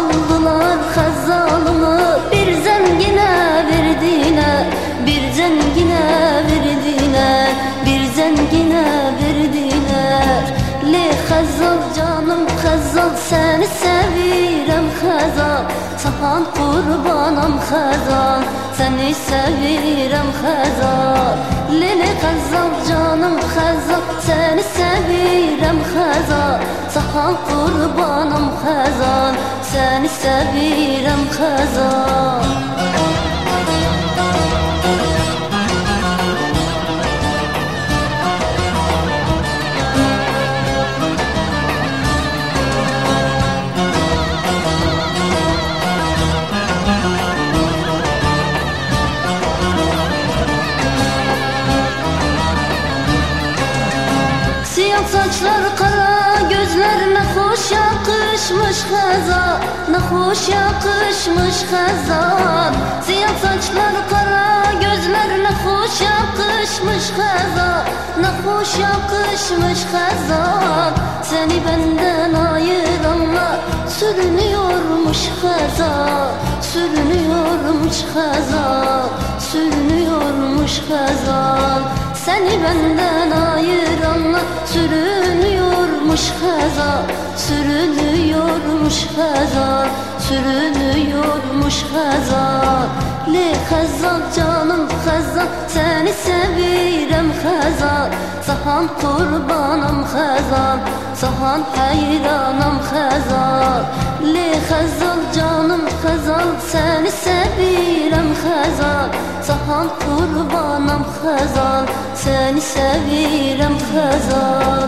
Aldılar Xəzalımı bir zəngine verdiler, bir zəngine verdiler, bir zəngine verdiler. Le Xəzal canım Xəzal, seni sevirəm Xəzal, sahan qurbanam Xəzal, seni sevirəm Xəzal. Le Xəzal canım Xəzal, seni sevirəm Xəzal, sahan qurbanam Xəzal, seni sevirəm Xəzal. Siyah saçlar kara gözlerine hoş yakışmış Xəzal, ne hoş yakışmış Xəzal. Siyah saçlar kara gözlerine hoş yakışmış Xəzal, ne hoş yakışmış Xəzal. Seni benden ayıranlar sürünüyormuş Xəzal, sürünüyormuş Xəzal, sürünüyormuş Xəzal. Seni benden ayıranlar sürünüyormuş Xəzal, sürünüyormuş Xəzal, sürünüyormuş Xəzal. Le Xəzal canım Xəzal, seni sevirəm Xəzal, sahan qurbanam Xəzal, sahan hayranam Xəzal. Le Xəzal canım Xəzal, seni sevirəm Xəzal, sahan qurbanam Xəzal, seni sevirəm Xəzal.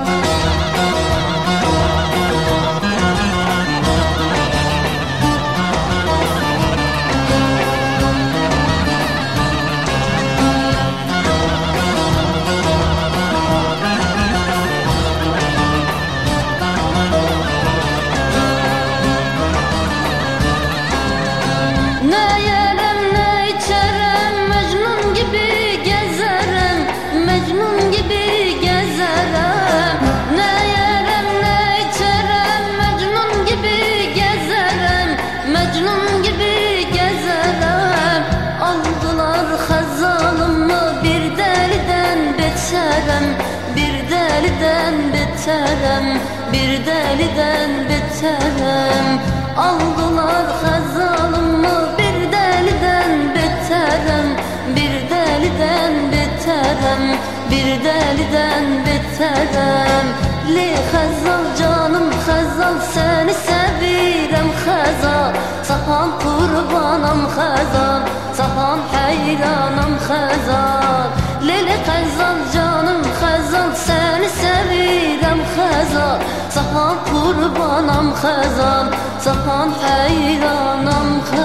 Ne yerim ne içerim, Mecnun gibi gezerim, Mecnun gibi gezerim. Ne yerim ne içerim, Mecnun gibi gezerim, Mecnun gibi gezerim. Aldılar Xəzalımı bir deliden beterim, bir deliden beterim, bir deliden beterim. Aldılar Xəzalımı bir deliden beterim, bir deliden beterim, bir deliden beterim. Le Xəzal canım Xəzal, seni sevirəm Xəzal, sahan qurbanam Xəzal, sahan hayranam Xəzal. Le Xəzal canım Xəzal, seni sevirəm Xəzal, sahan qurbanam Xəzal, sahan hayranam Xəzal.